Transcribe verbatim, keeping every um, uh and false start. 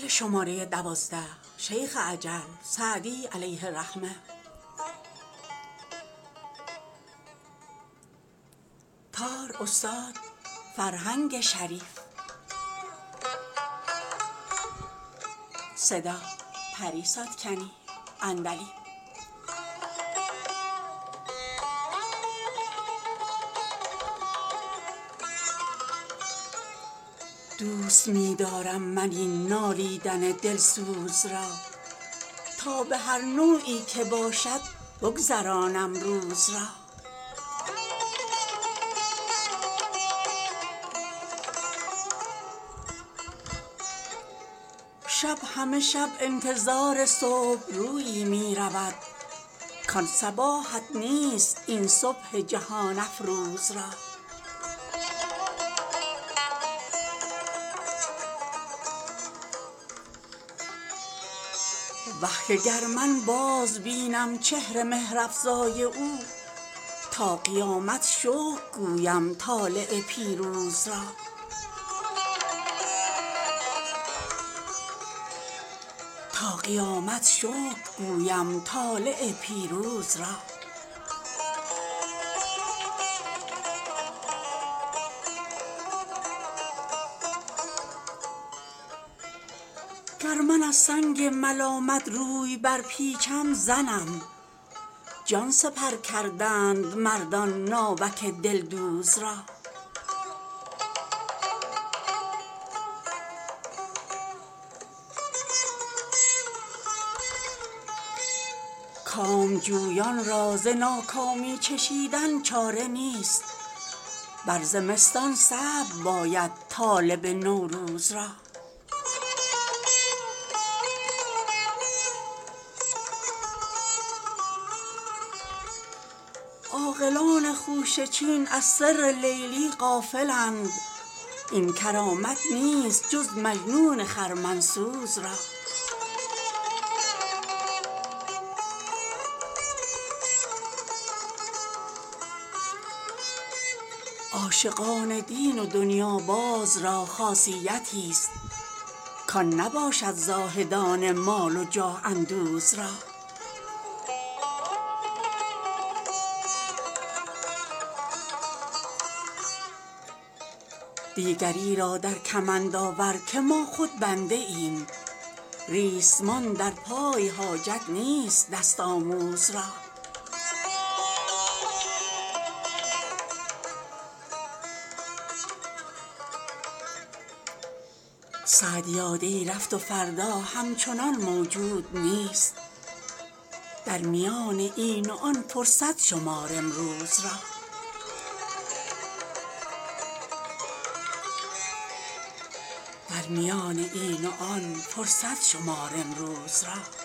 فصل شماره دوازده. شیخ عجل سعدی علیه الرحمه. تار استاد فرهنگ شریف. صدا پریسا کنی اندلی. دوست می دارم من این نالیدن دلسوز را، تا به هر نوعی که باشد بگذرانم روز را. شب همه شب انتظار صبح رویی می رود، کان صباحت نیست این صبح جهان افروز را. وه که گر من باز بینم چهر مهرافزای او، تا قیامت شکر گویم طالع پیروز را. تا قیامت شکر گویم طالع پیروز را. گر من از سنگ ملامت روی برپیچم زنم، جان سپر کردند مردان ناوک دلدوز را. کامجویان را ز ناکامی چشیدن چاره نیست، بر زمستان صبر باید طالب نوروز را. عاقلان خوشه چین از سر لیلی غافلند، این کرامت نیست جز مجنون خرمنسوز را. عاشقان دین و دنیاباز را خاصیتی است، کان نباشد زاهدان مال و جاه اندوز را. دیگری را در کمند آور که ما خود بنده ایم، ریسمان در پای حاجت نیست دست آموز را. سعدیا دی رفت و فردا همچنان موجود نیست، در میان این و آن فرصت شمار امروز را. در میان این و آن فرصت شمار امروز را.